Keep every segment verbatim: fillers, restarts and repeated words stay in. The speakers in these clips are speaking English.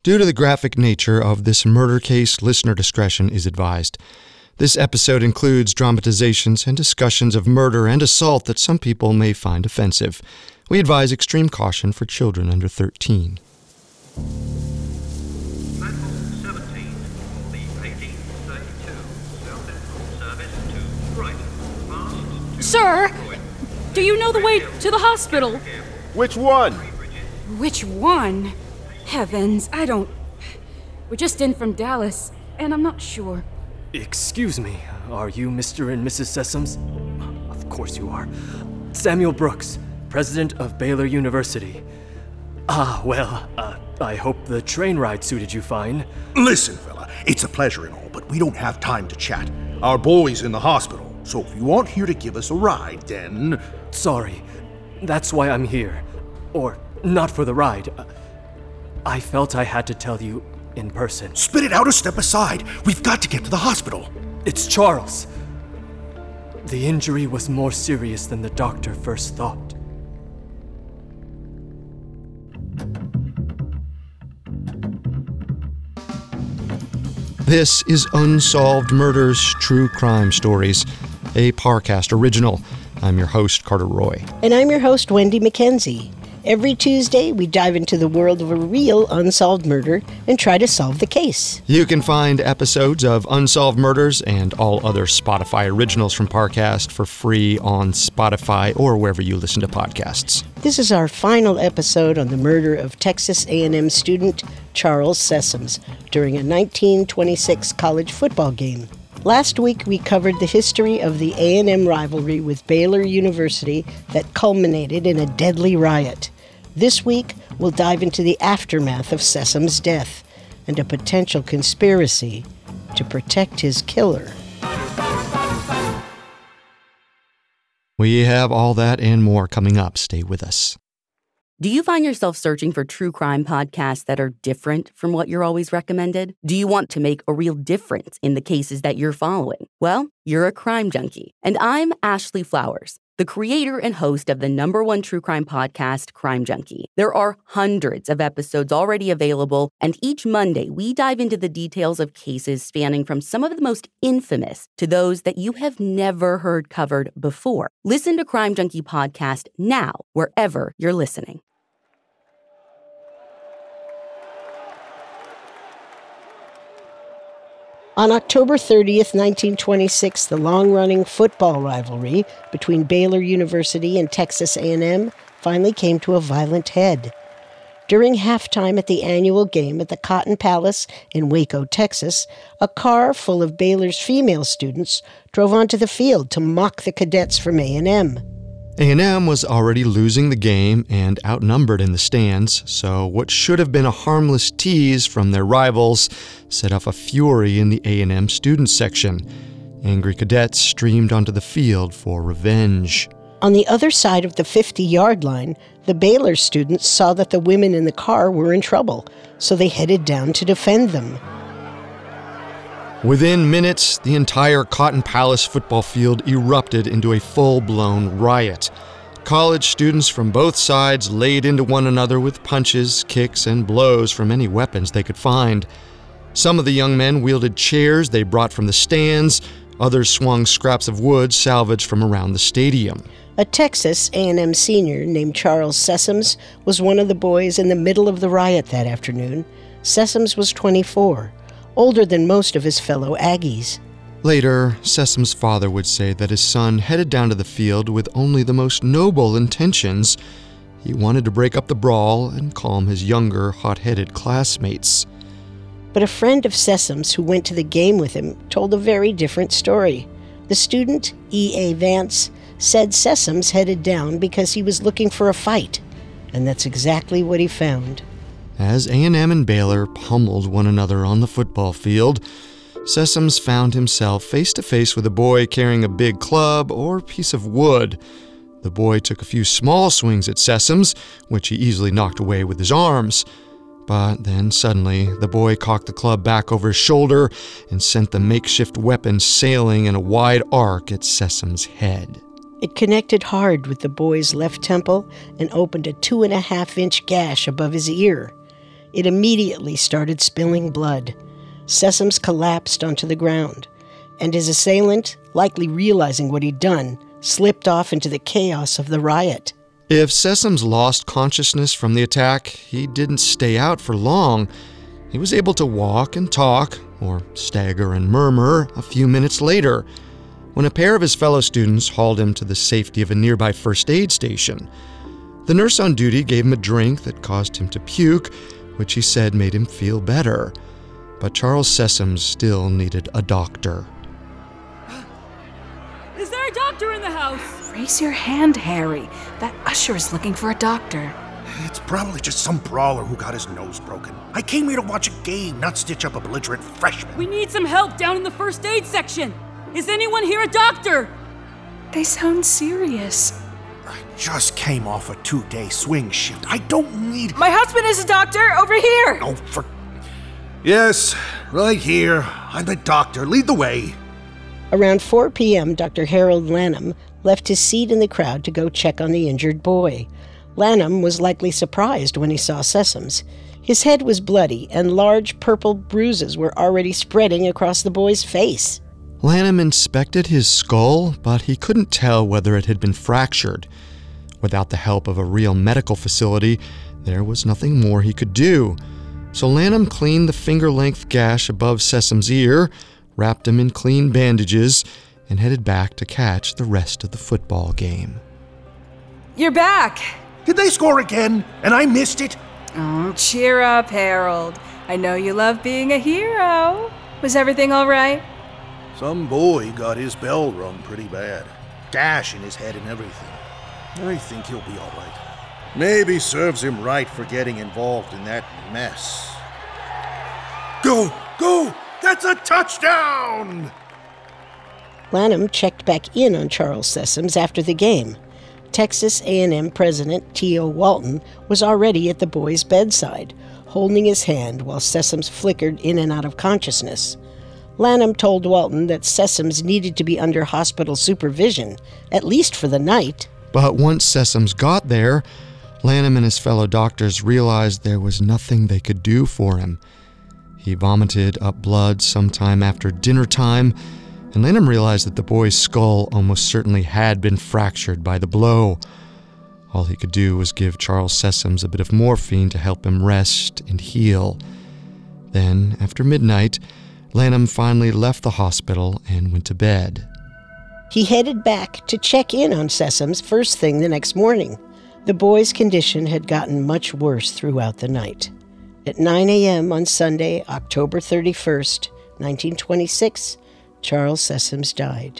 Due to the graphic nature of this murder case, listener discretion is advised. This episode includes dramatizations and discussions of murder and assault that some people may find offensive. We advise extreme caution for children under thirteen. Platform seventeen for the eighteen thirty-two Southend service to Brighton. Fast to Sir, Croydon. do you know the way to the hospital? Which one? Which one? Heavens, I don't... We're just in from Dallas, and I'm not sure. Excuse me, are you Mister and Missus Sessoms? Of course you are. Samuel Brooks, president of Baylor University. Ah, well, uh, I hope the train ride suited you fine. Listen, fella, it's a pleasure and all, but we don't have time to chat. Our boy's in the hospital, so if you aren't here to give us a ride, then... Sorry, that's why I'm here. Or, not for the ride. Uh, I felt I had to tell you in person. Spit it out or step aside. We've got to get to the hospital. It's Charles. The injury was more serious than the doctor first thought. This is Unsolved Murders True Crime Stories, a Parcast original. I'm your host, Carter Roy. And I'm your host, Wendy McKenzie. Every Tuesday, we dive into the world of a real unsolved murder and try to solve the case. You can find episodes of Unsolved Murders and all other Spotify originals from Parcast for free on Spotify or wherever you listen to podcasts. This is our final episode on the murder of Texas A and M student Charles Sessoms during a nineteen twenty-six college football game. Last week, we covered the history of the A and M rivalry with Baylor University that culminated in a deadly riot. This week, we'll dive into the aftermath of Sessoms' death and a potential conspiracy to protect his killer. We have all that and more coming up. Stay with us. Do you find yourself searching for true crime podcasts that are different from what you're always recommended? Do you want to make a real difference in the cases that you're following? Well, you're a crime junkie. And I'm Ashley Flowers, the creator and host of the number one true crime podcast, Crime Junkie. There are hundreds of episodes already available, and each Monday we dive into the details of cases spanning from some of the most infamous to those that you have never heard covered before. Listen to Crime Junkie Podcast now, wherever you're listening. On October thirtieth, nineteen twenty-six, the long-running football rivalry between Baylor University and Texas A and M finally came to a violent head. During halftime at the annual game at the Cotton Palace in Waco, Texas, a car full of Baylor's female students drove onto the field to mock the cadets from A and M. A and M was already losing the game and outnumbered in the stands, so what should have been a harmless tease from their rivals set off a fury in the A and M student section. Angry cadets streamed onto the field for revenge. On the other side of the fifty-yard line, the Baylor students saw that the women in the car were in trouble, so they headed down to defend them. Within minutes, the entire Cotton Palace football field erupted into a full-blown riot. College students from both sides laid into one another with punches, kicks, and blows from any weapons they could find. Some of the young men wielded chairs they brought from the stands. Others swung scraps of wood salvaged from around the stadium. A Texas A and M senior named Charles Sessoms was one of the boys in the middle of the riot that afternoon. Sessoms was twenty-four. Older than most of his fellow Aggies. Later, Sessom's father would say that his son headed down to the field with only the most noble intentions. He wanted to break up the brawl and calm his younger, hot-headed classmates. But a friend of Sessom's who went to the game with him told a very different story. The student, E A Vance, said Sessoms headed down because he was looking for a fight, and that's exactly what he found. As A and M and Baylor pummeled one another on the football field, Sessoms found himself face-to-face with a boy carrying a big club or piece of wood. The boy took a few small swings at Sessoms, which he easily knocked away with his arms. But then suddenly, the boy cocked the club back over his shoulder and sent the makeshift weapon sailing in a wide arc at Sessoms' head. It connected hard with the boy's left temple and opened a two-and-a-half-inch gash above his ear. It immediately started spilling blood. Sessoms collapsed onto the ground, and his assailant, likely realizing what he'd done, slipped off into the chaos of the riot. If Sessoms lost consciousness from the attack, he didn't stay out for long. He was able to walk and talk, or stagger and murmur, a few minutes later, when a pair of his fellow students hauled him to the safety of a nearby first aid station. The nurse on duty gave him a drink that caused him to puke, which he said made him feel better. But Charles Sessoms still needed a doctor. Is there a doctor in the house? Raise your hand, Harry. That usher is looking for a doctor. It's probably just some brawler who got his nose broken. I came here to watch a game, not stitch up a belligerent freshman. We need some help down in the first aid section. Is anyone here a doctor? They sound serious. I just came off a two-day swing shift. I don't need... My husband is a doctor over here. Oh, for... Yes, right here. I'm the doctor. Lead the way. Around four p.m., Doctor Harold Lanham left his seat in the crowd to go check on the injured boy. Lanham was likely surprised when he saw Sessoms. His head was bloody, and large purple bruises were already spreading across the boy's face. Lanham inspected his skull, but he couldn't tell whether it had been fractured. Without the help of a real medical facility, there was nothing more he could do. So Lanham cleaned the finger-length gash above Sessoms' ear, wrapped him in clean bandages, and headed back to catch the rest of the football game. You're back. Did they score again? And I missed it? Oh, cheer up, Harold. I know you love being a hero. Was everything all right? Some boy got his bell rung pretty bad. Gash in his head and everything. I think he'll be all right. Maybe serves him right for getting involved in that mess. Go! Go! That's a touchdown! Lanham checked back in on Charles Sessoms after the game. Texas A and M President T O Walton was already at the boy's bedside, holding his hand while Sessoms flickered in and out of consciousness. Lanham told Walton that Sessoms needed to be under hospital supervision, at least for the night. But once Sessoms got there, Lanham and his fellow doctors realized there was nothing they could do for him. He vomited up blood sometime after dinner time, and Lanham realized that the boy's skull almost certainly had been fractured by the blow. All he could do was give Charles Sessoms a bit of morphine to help him rest and heal. Then, after midnight, Lanham finally left the hospital and went to bed. He headed back to check in on Sessoms first thing the next morning. The boy's condition had gotten much worse throughout the night. At nine a.m. on Sunday, October thirty-first, nineteen twenty-six, Charles Sessoms died.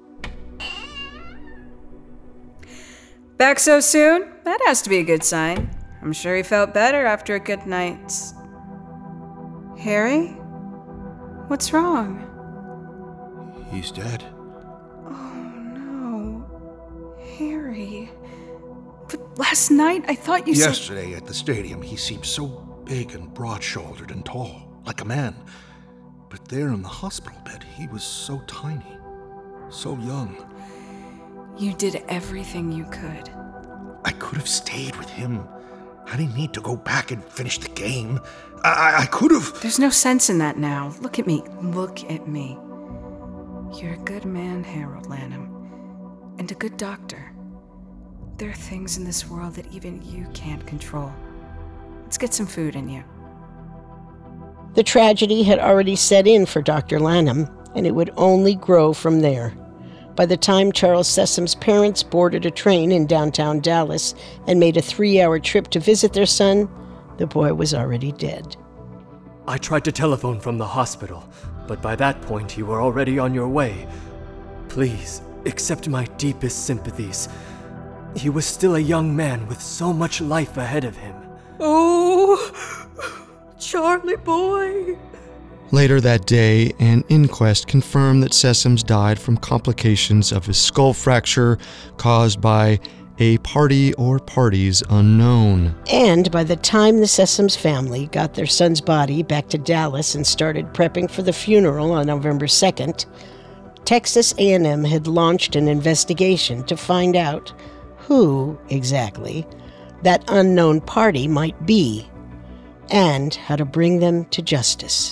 Back so soon? That has to be a good sign. I'm sure he felt better after a good night's... Harry? What's wrong? He's dead. Oh, no. Harry. But last night, I thought you said... Yesterday at the stadium, he seemed so big and broad-shouldered and tall, like a man. But there in the hospital bed, he was so tiny, so young. You did everything you could. I could have stayed with him. I didn't need to go back and finish the game. I, I, I could have... There's no sense in that now. Look at me. Look at me. You're a good man, Harold Lanham. And a good doctor. There are things in this world that even you can't control. Let's get some food in you. The tragedy had already set in for Doctor Lanham, and it would only grow from there. By the time Charles Sessoms' parents boarded a train in downtown Dallas and made a three-hour trip to visit their son, the boy was already dead. I tried to telephone from the hospital, but by that point you were already on your way. Please, accept my deepest sympathies. He was still a young man with so much life ahead of him. Oh, Charlie boy. Later that day, an inquest confirmed that Sessoms died from complications of his skull fracture caused by a party or parties unknown. And by the time the Sessoms family got their son's body back to Dallas and started prepping for the funeral on November second, Texas A and M had launched an investigation to find out who, exactly, that unknown party might be. and how to bring them to justice.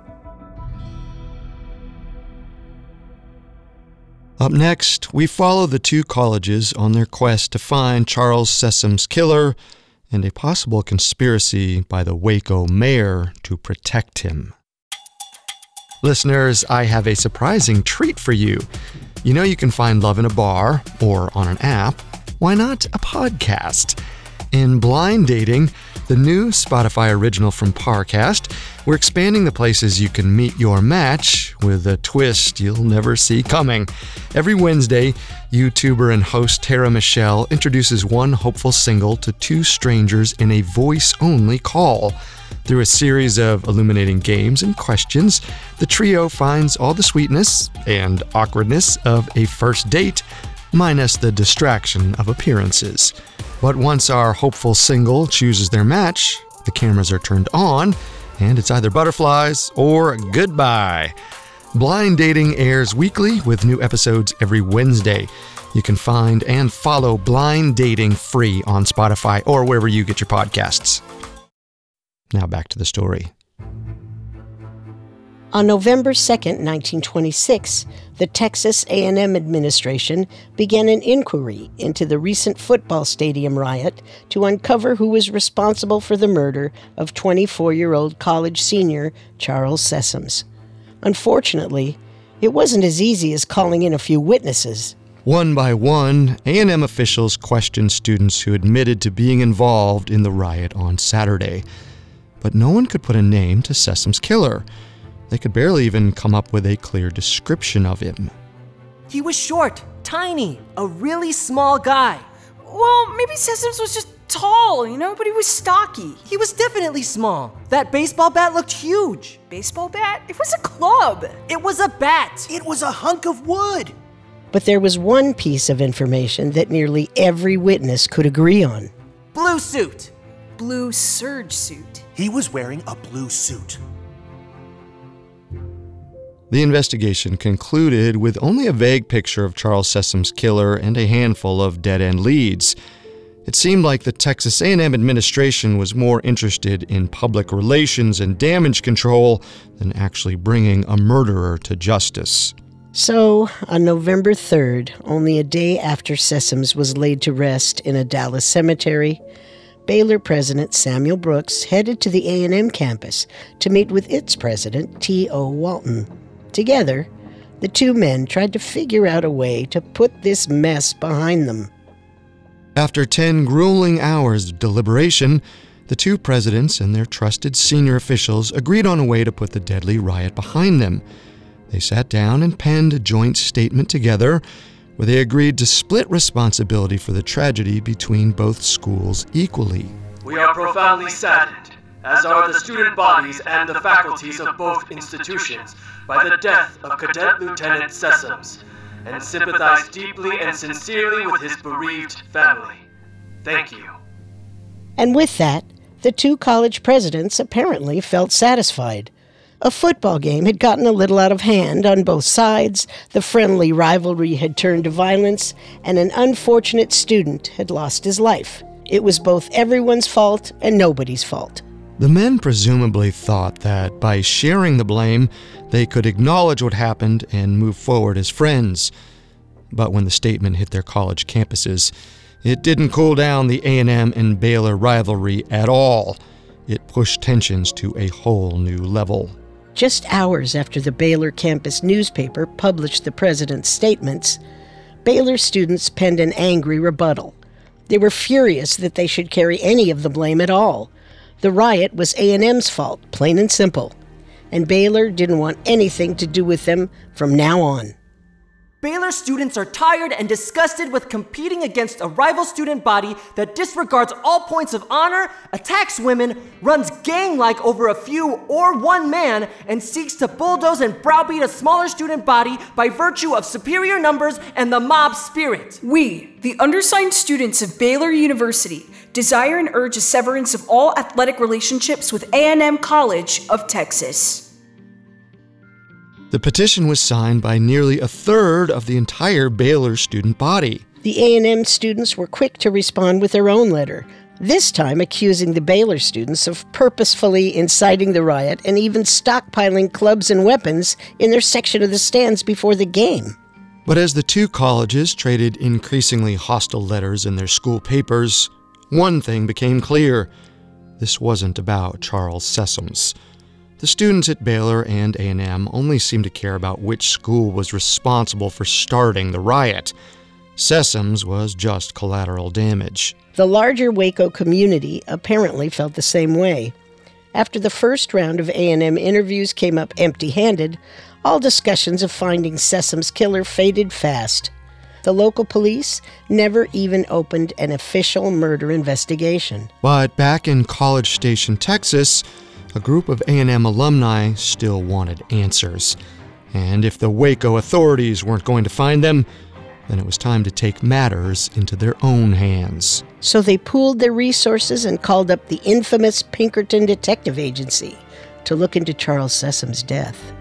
Up next, we follow the two colleges on their quest to find Charles Sessom's killer and a possible conspiracy by the Waco mayor to protect him. Listeners, I have a surprising treat for you. You know you can find love in a bar or on an app. Why not a podcast? In Blind Dating, the new Spotify original from Parcast, we're expanding the places you can meet your match with a twist you'll never see coming. Every Wednesday, YouTuber and host Tara Michelle introduces one hopeful single to two strangers in a voice-only call. Through a series of illuminating games and questions, the trio finds all the sweetness and awkwardness of a first date, minus the distraction of appearances. But once our hopeful single chooses their match, the cameras are turned on, and it's either butterflies or goodbye. Blind Dating airs weekly with new episodes every Wednesday. You can find and follow Blind Dating free on Spotify or wherever you get your podcasts. Now back to the story. On November second, nineteen twenty-six, the Texas A and M administration began an inquiry into the recent football stadium riot to uncover who was responsible for the murder of twenty-four-year-old college senior Charles Sessoms. Unfortunately, it wasn't as easy as calling in a few witnesses. One by one, A and M officials questioned students who admitted to being involved in the riot on Saturday. But no one could put a name to Sessom's killer. They could barely even come up with a clear description of him. He was short, tiny, a really small guy. Well, maybe Sessoms was just tall, you know, but he was stocky. He was definitely small. That baseball bat looked huge. Baseball bat? It was a club. It was a bat. It was a hunk of wood. But there was one piece of information that nearly every witness could agree on. Blue suit. Blue serge suit. He was wearing a blue suit. The investigation concluded with only a vague picture of Charles Sessom's killer and a handful of dead-end leads. It seemed like the Texas A and M administration was more interested in public relations and damage control than actually bringing a murderer to justice. So, on November third, only a day after Sessoms was laid to rest in a Dallas cemetery, Baylor President Samuel Brooks headed to the A and M campus to meet with its president, T O Walton. Together, the two men tried to figure out a way to put this mess behind them. After ten grueling hours of deliberation, the two presidents and their trusted senior officials agreed on a way to put the deadly riot behind them. They sat down and penned a joint statement together where they agreed to split responsibility for the tragedy between both schools equally. We are profoundly saddened, as are the student bodies and the faculties of both institutions, by the death of Cadet Lieutenant Sessoms, and sympathize deeply and sincerely with his bereaved family. Thank you. And with that, the two college presidents apparently felt satisfied. A football game had gotten a little out of hand on both sides, the friendly rivalry had turned to violence, and an unfortunate student had lost his life. It was both everyone's fault and nobody's fault. The men presumably thought that by sharing the blame, they could acknowledge what happened and move forward as friends. But when the statement hit their college campuses, it didn't cool down the A and M and Baylor rivalry at all. It pushed tensions to a whole new level. Just hours after the Baylor campus newspaper published the president's statements, Baylor students penned an angry rebuttal. They were furious that they should carry any of the blame at all. The riot was A and M's fault, plain and simple, and Baylor didn't want anything to do with them from now on. Baylor students are tired and disgusted with competing against a rival student body that disregards all points of honor, attacks women, runs gang-like over a few or one man, and seeks to bulldoze and browbeat a smaller student body by virtue of superior numbers and the mob spirit. We, the undersigned students of Baylor University, desire and urge a severance of all athletic relationships with A and M College of Texas. The petition was signed by nearly a third of the entire Baylor student body. The A and M students were quick to respond with their own letter, this time accusing the Baylor students of purposefully inciting the riot and even stockpiling clubs and weapons in their section of the stands before the game. But as the two colleges traded increasingly hostile letters in their school papers, one thing became clear. This wasn't about Charles Sessoms. The students at Baylor and A and M only seemed to care about which school was responsible for starting the riot. Sessoms was just collateral damage. The larger Waco community apparently felt the same way. After the first round of A and M interviews came up empty-handed, all discussions of finding Sessoms' killer faded fast. The local police never even opened an official murder investigation. But back in College Station, Texas, a group of A and M alumni still wanted answers. And if the Waco authorities weren't going to find them, then it was time to take matters into their own hands. So they pooled their resources and called up the infamous Pinkerton Detective Agency to look into Charles Sessoms' death.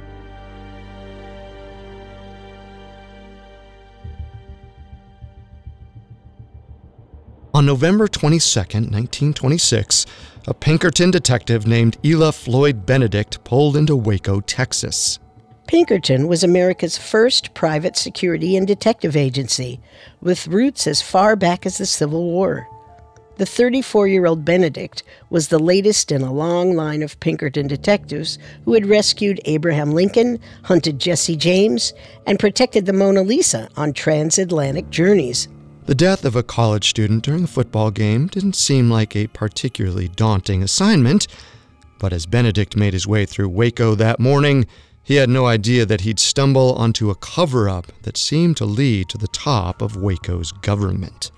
On November twenty-second, nineteen twenty-six, a Pinkerton detective named Ela Floyd Benedict pulled into Waco, Texas. Pinkerton was America's first private security and detective agency, with roots as far back as the Civil War. The thirty-four-year-old Benedict was the latest in a long line of Pinkerton detectives who had rescued Abraham Lincoln, hunted Jesse James, and protected the Mona Lisa on transatlantic journeys. The death of a college student during a football game didn't seem like a particularly daunting assignment, but as Benedict made his way through Waco that morning, he had no idea that he'd stumble onto a cover-up that seemed to lead to the top of Waco's government.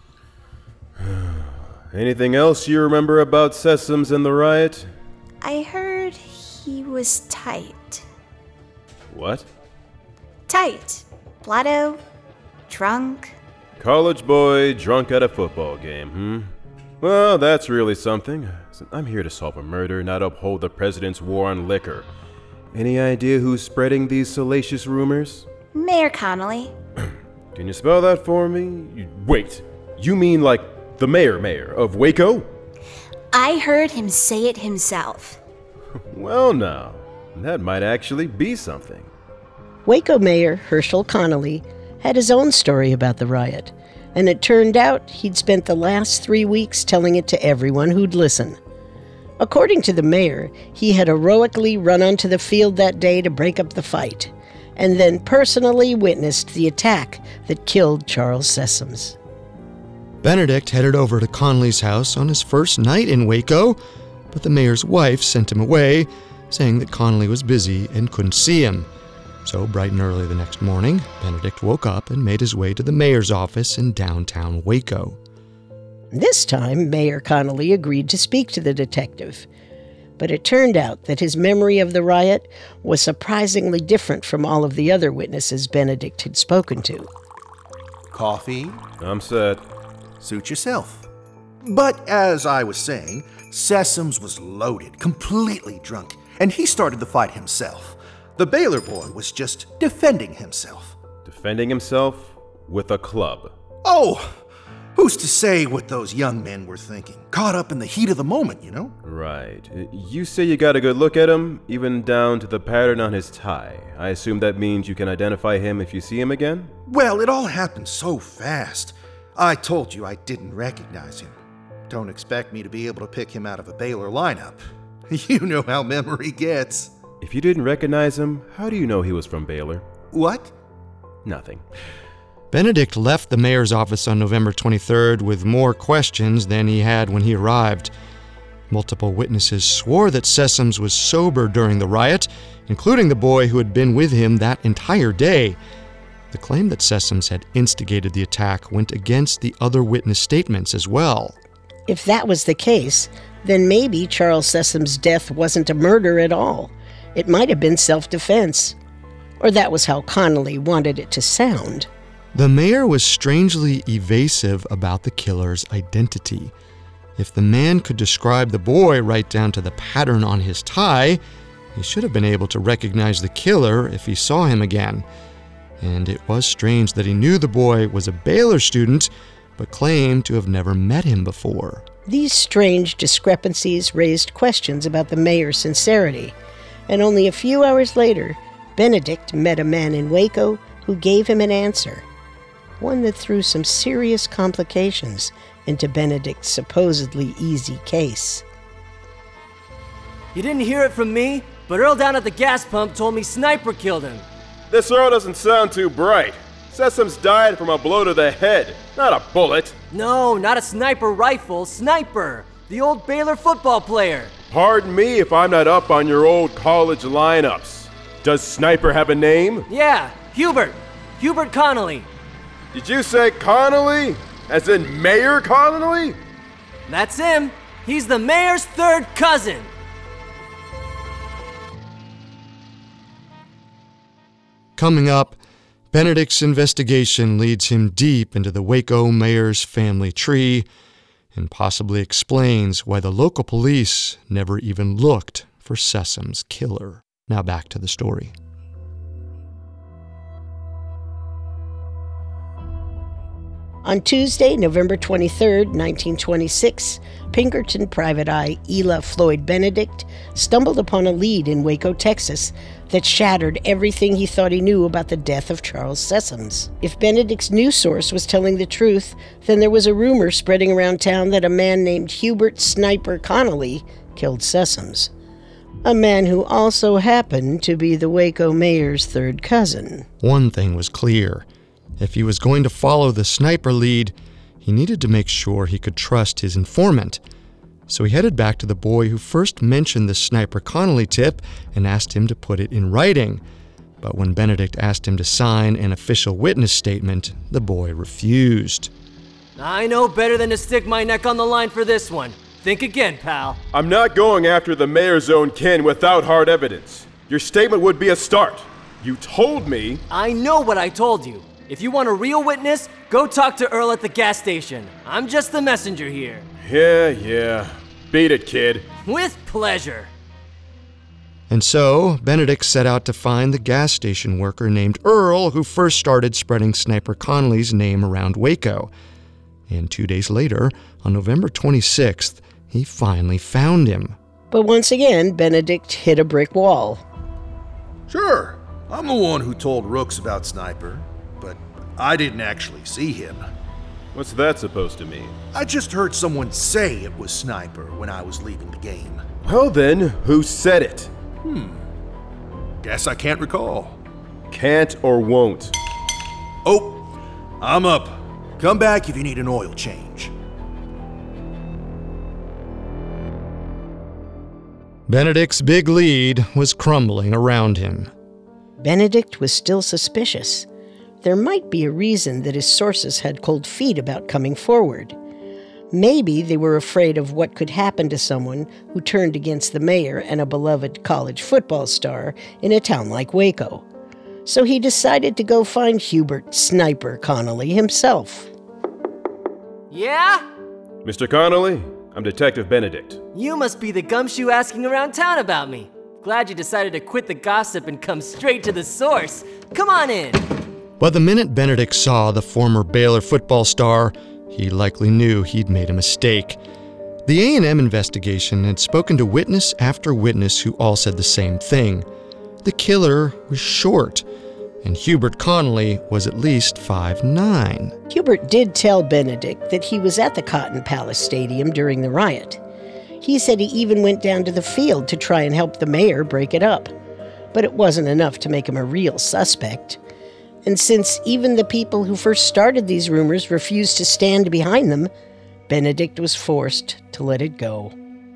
Anything else you remember about Sessoms and the riot? I heard he was tight. What? Tight. Blotto. Drunk. College boy drunk at a football game, hmm? Well, that's really something. I'm here to solve a murder, not uphold the president's war on liquor. Any idea who's spreading these salacious rumors? Mayor Connolly. Can you spell that for me? Wait, you mean like the mayor mayor of Waco? I heard him say it himself. Well now, that might actually be something. Waco Mayor Herschel Connolly had his own story about the riot, and it turned out he'd spent the last three weeks telling it to everyone who'd listen. According to the mayor, he had heroically run onto the field that day to break up the fight, and then personally witnessed the attack that killed Charles Sessoms. Benedict headed over to Connolly's house on his first night in Waco, but the mayor's wife sent him away, saying that Connolly was busy and couldn't see him. So, bright and early the next morning, Benedict woke up and made his way to the mayor's office in downtown Waco. This time, Mayor Connolly agreed to speak to the detective. But it turned out that his memory of the riot was surprisingly different from all of the other witnesses Benedict had spoken to. Coffee? I'm set. Suit yourself. But as I was saying, Sessoms was loaded, completely drunk, and he started the fight himself. The Baylor boy was just defending himself. Defending himself with a club. Oh, who's to say what those young men were thinking? Caught up in the heat of the moment, you know? Right. You say you got a good look at him, even down to the pattern on his tie. I assume that means you can identify him if you see him again? Well, it all happened so fast. I told you I didn't recognize him. Don't expect me to be able to pick him out of a Baylor lineup. You know how memory gets. If you didn't recognize him, how do you know he was from Baylor? What? Nothing. Benedict left the mayor's office on November twenty-third with more questions than he had when he arrived. Multiple witnesses swore that Sessoms was sober during the riot, including the boy who had been with him that entire day. The claim that Sessoms had instigated the attack went against the other witness statements as well. If that was the case, then maybe Charles Sessoms' death wasn't a murder at all. It might have been self-defense. Or that was how Connolly wanted it to sound. The mayor was strangely evasive about the killer's identity. If the man could describe the boy right down to the pattern on his tie, he should have been able to recognize the killer if he saw him again. And it was strange that he knew the boy was a Baylor student, but claimed to have never met him before. These strange discrepancies raised questions about the mayor's sincerity, and only a few hours later, Benedict met a man in Waco who gave him an answer, one that threw some serious complications into Benedict's supposedly easy case. You didn't hear it from me, but Earl down at the gas pump told me Sniper killed him. This Earl doesn't sound too bright. Sessoms died from a blow to the head, not a bullet. No, not a sniper rifle, Sniper, the old Baylor football player. Pardon me if I'm not up on your old college lineups. Does Sniper have a name? Yeah, Hubert. Hubert Connolly. Did you say Connolly? As in Mayor Connolly? That's him. He's the mayor's third cousin. Coming up, Benedict's investigation leads him deep into the Waco mayor's family tree and possibly explains why the local police never even looked for Sessom's killer. Now back to the story. On Tuesday, November twenty-third, nineteen twenty-six, Pinkerton private eye Ela Floyd Benedict stumbled upon a lead in Waco, Texas, that shattered everything he thought he knew about the death of Charles Sessoms. If Benedict's news source was telling the truth, then there was a rumor spreading around town that a man named Hubert Sniper Connolly killed Sessoms, a man who also happened to be the Waco mayor's third cousin. One thing was clear. If he was going to follow the sniper lead, he needed to make sure he could trust his informant. So he headed back to the boy who first mentioned the Sniper Connolly tip and asked him to put it in writing. But when Benedict asked him to sign an official witness statement, the boy refused. I know better than to stick my neck on the line for this one. Think again, pal. I'm not going after the mayor's own kin without hard evidence. Your statement would be a start. You told me... I know what I told you. If you want a real witness, go talk to Earl at the gas station. I'm just the messenger here. Yeah, yeah. Beat it, kid. With pleasure. And so, Benedict set out to find the gas station worker named Earl who first started spreading Sniper Connolly's name around Waco. And two days later, on November twenty-sixth, he finally found him. But once again, Benedict hit a brick wall. Sure, I'm the one who told Rooks about Sniper, but I didn't actually see him. What's that supposed to mean? I just heard someone say it was Sniper when I was leaving the game. Well then, who said it? Hmm. Guess I can't recall. Can't or won't? Oh, I'm up. Come back if you need an oil change. Benedict's big lead was crumbling around him. Benedict was still suspicious. There might be a reason that his sources had cold feet about coming forward. Maybe they were afraid of what could happen to someone who turned against the mayor and a beloved college football star in a town like Waco. So he decided to go find Hubert Sniper Connolly himself. Yeah? Mister Connolly, I'm Detective Benedict. You must be the gumshoe asking around town about me. Glad you decided to quit the gossip and come straight to the source. Come on in. But the minute Benedict saw the former Baylor football star, he likely knew he'd made a mistake. The A and M investigation had spoken to witness after witness who all said the same thing. The killer was short, and Hubert Connolly was at least five nine. Hubert did tell Benedict that he was at the Cotton Palace Stadium during the riot. He said he even went down to the field to try and help the mayor break it up. But it wasn't enough to make him a real suspect. And since even the people who first started these rumors refused to stand behind them, Benedict was forced to let it go.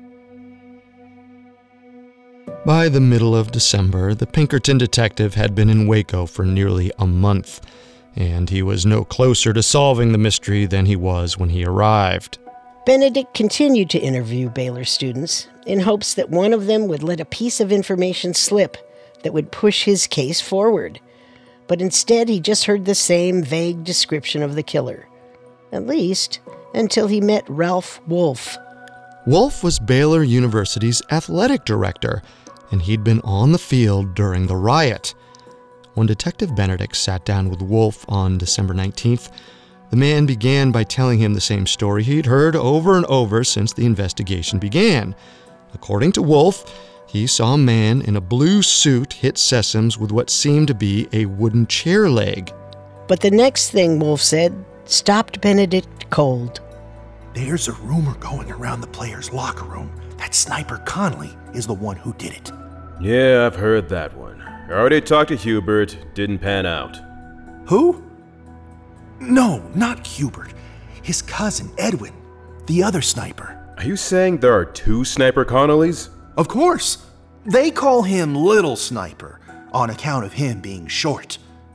By the middle of December, the Pinkerton detective had been in Waco for nearly a month, and he was no closer to solving the mystery than he was when he arrived. Benedict continued to interview Baylor students in hopes that one of them would let a piece of information slip that would push his case forward. But instead, he just heard the same vague description of the killer. At least, until he met Ralph Wolf. Wolf was Baylor University's athletic director, and he'd been on the field during the riot. When Detective Benedict sat down with Wolf on December nineteenth, The man began by telling him the same story he'd heard over and over since the investigation began. According to Wolf, he saw a man in a blue suit hit Sessoms with what seemed to be a wooden chair leg. But the next thing Wolf said stopped Benedict cold. There's a rumor going around the players' locker room that Sniper Connolly is the one who did it. Yeah, I've heard that one. I already talked to Hubert, didn't pan out. Who? No, not Hubert. His cousin, Edwin, the other sniper. Are you saying there are two Sniper Connollys? Of course. They call him Little Sniper, on account of him being short.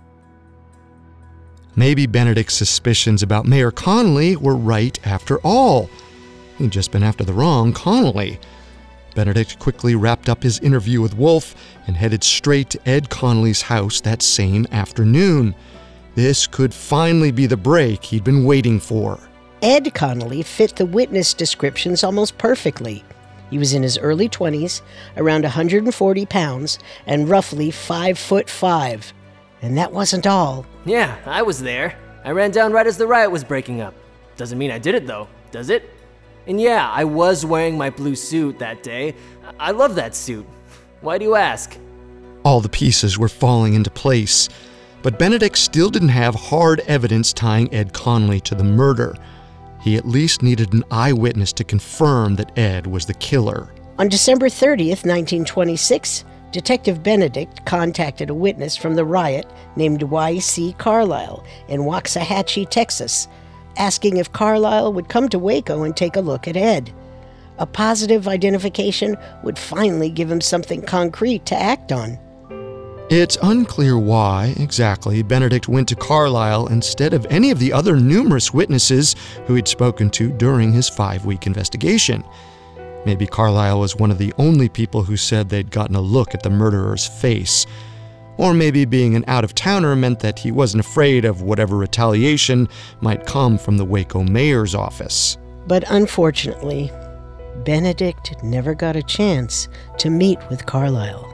Maybe Benedict's suspicions about Mayor Connolly were right after all. He'd just been after the wrong Connolly. Benedict quickly wrapped up his interview with Wolf and headed straight to Ed Connolly's house that same afternoon. This could finally be the break he'd been waiting for. Ed Connolly fit the witness descriptions almost perfectly. He was in his early twenties, around one hundred forty pounds, and roughly five foot five. And that wasn't all. Yeah, I was there. I ran down right as the riot was breaking up. Doesn't mean I did it though, does it? And yeah, I was wearing my blue suit that day. I love that suit. Why do you ask? All the pieces were falling into place, but Benedict still didn't have hard evidence tying Ed Connolly to the murder. He at least needed an eyewitness to confirm that Ed was the killer. On December thirtieth, nineteen twenty-six, Detective Benedict contacted a witness from the riot named Y C Carlisle in Waxahachie, Texas, asking if Carlisle would come to Waco and take a look at Ed. A positive identification would finally give him something concrete to act on. It's unclear why, exactly, Benedict went to Carlisle instead of any of the other numerous witnesses who he'd spoken to during his five-week investigation. Maybe Carlisle was one of the only people who said they'd gotten a look at the murderer's face. Or maybe being an out-of-towner meant that he wasn't afraid of whatever retaliation might come from the Waco mayor's office. But unfortunately, Benedict never got a chance to meet with Carlisle.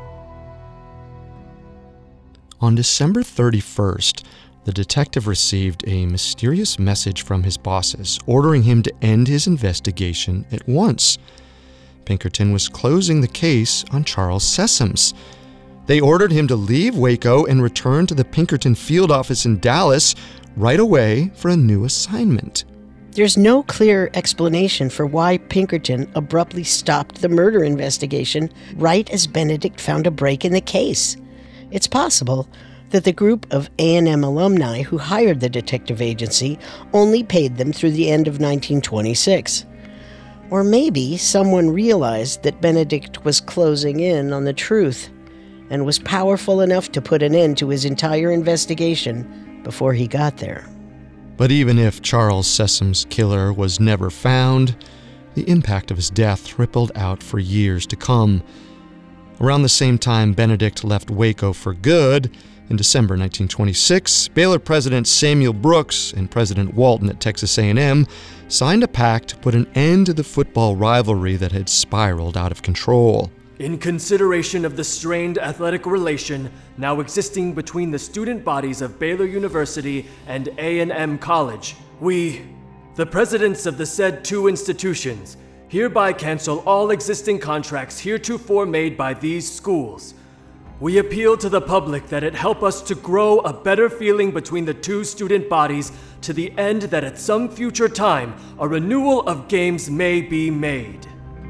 On December thirty-first, the detective received a mysterious message from his bosses ordering him to end his investigation at once. Pinkerton was closing the case on Charles Sessoms. They ordered him to leave Waco and return to the Pinkerton field office in Dallas right away for a new assignment. There's no clear explanation for why Pinkerton abruptly stopped the murder investigation right as Benedict found a break in the case. It's possible that the group of A and M alumni who hired the detective agency only paid them through the end of nineteen twenty-six. Or maybe someone realized that Benedict was closing in on the truth and was powerful enough to put an end to his entire investigation before he got there. But even if Charles Sessoms' killer was never found, the impact of his death rippled out for years to come. Around the same time Benedict left Waco for good, in December nineteen twenty-six, Baylor President Samuel Brooks and President Walton at Texas A and M signed a pact to put an end to the football rivalry that had spiraled out of control. In consideration of the strained athletic relation now existing between the student bodies of Baylor University and A and M College, we, the presidents of the said two institutions, hereby cancel all existing contracts heretofore made by these schools. We appeal to the public that it help us to grow a better feeling between the two student bodies to the end that at some future time a renewal of games may be made.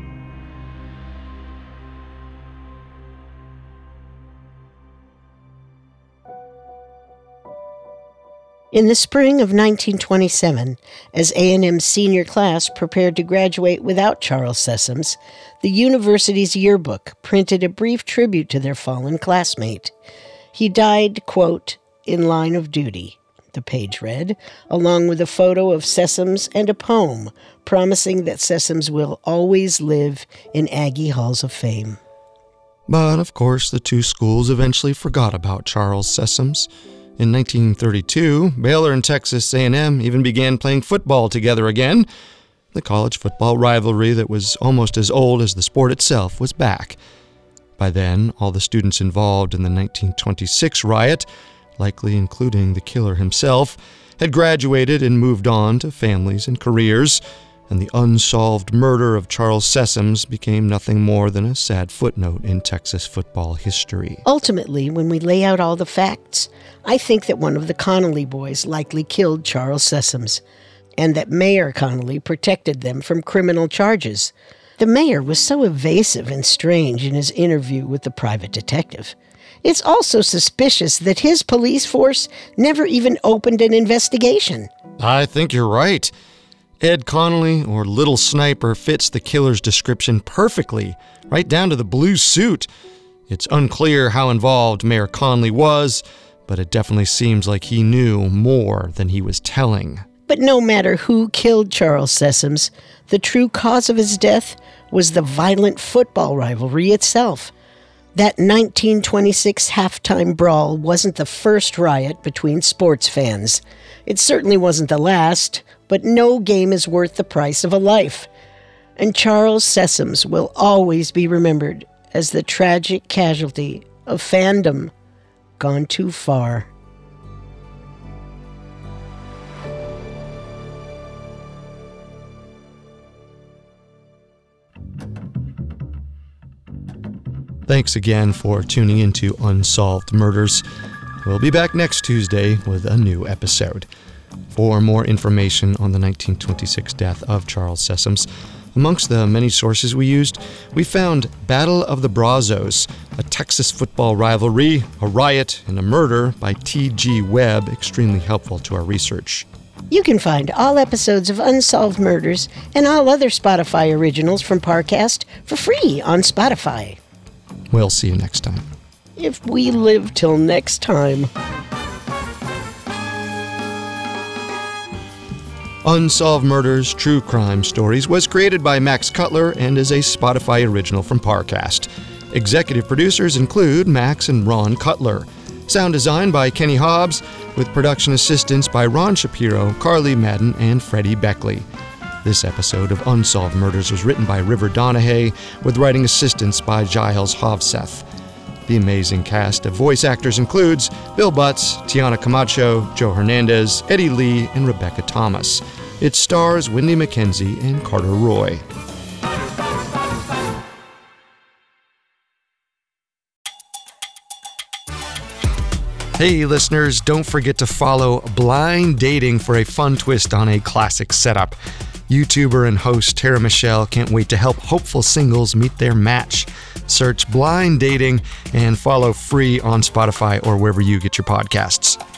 In the spring of nineteen twenty-seven, as A and M's senior class prepared to graduate without Charles Sessoms, the university's yearbook printed a brief tribute to their fallen classmate. He died, quote, in line of duty, the page read, along with a photo of Sessoms and a poem promising that Sessoms will always live in Aggie Halls of Fame. But, of course, the two schools eventually forgot about Charles Sessoms. In nineteen thirty-two, Baylor and Texas A and M even began playing football together again. The college football rivalry that was almost as old as the sport itself was back. By then, all the students involved in the nineteen twenty-six riot likely including the killer himself, had graduated and moved on to families and careers, and the unsolved murder of Charles Sessoms became nothing more than a sad footnote in Texas football history. Ultimately, when we lay out all the facts, I think that one of the Connolly boys likely killed Charles Sessoms, and that Mayor Connolly protected them from criminal charges. The mayor was so evasive and strange in his interview with the private detective. It's also suspicious that his police force never even opened an investigation. I think you're right. Ed Connolly, or Little Sniper, fits the killer's description perfectly, right down to the blue suit. It's unclear how involved Mayor Connolly was, but it definitely seems like he knew more than he was telling. But no matter who killed Charles Sessoms, the true cause of his death was the violent football rivalry itself. That nineteen twenty-six halftime brawl wasn't the first riot between sports fans. It certainly wasn't the last, but no game is worth the price of a life. And Charles Sessoms will always be remembered as the tragic casualty of fandom gone too far. Thanks again for tuning into Unsolved Murders. We'll be back next Tuesday with a new episode. For more information on the nineteen twenty-six death of Charles Sessoms, amongst the many sources we used, we found Battle of the Brazos, a Texas football rivalry, a riot, and a murder by T G Webb, extremely helpful to our research. You can find all episodes of Unsolved Murders and all other Spotify originals from Parcast for free on Spotify. We'll see you next time. If we live till next time. Unsolved Murders True Crime Stories was created by Max Cutler and is a Spotify original from Parcast. Executive producers include Max and Ron Cutler. Sound design by Kenny Hobbs, with production assistance by Ron Shapiro, Carly Madden, and Freddie Beckley. This episode of Unsolved Murders was written by River Donahue, with writing assistance by Giles Hovseth. The amazing cast of voice actors includes Bill Butts, Tiana Camacho, Joe Hernandez, Eddie Lee, and Rebecca Thomas. It stars Wendy McKenzie and Carter Roy. Hey listeners, don't forget to follow Blind Dating for a fun twist on a classic setup. YouTuber and host Tara Michelle can't wait to help hopeful singles meet their match. Search Blind Dating and follow free on Spotify or wherever you get your podcasts.